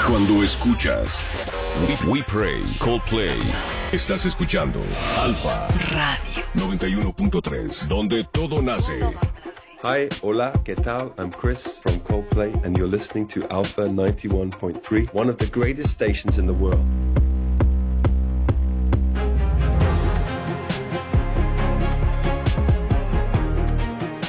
Cuando escuchas We Pray, Coldplay, estás escuchando Alfa Radio 91.3, donde todo nace. Hi, hola, ¿qué tal? I'm Chris from Coldplay, and you're listening to Alpha 91.3, one of the greatest stations in the world.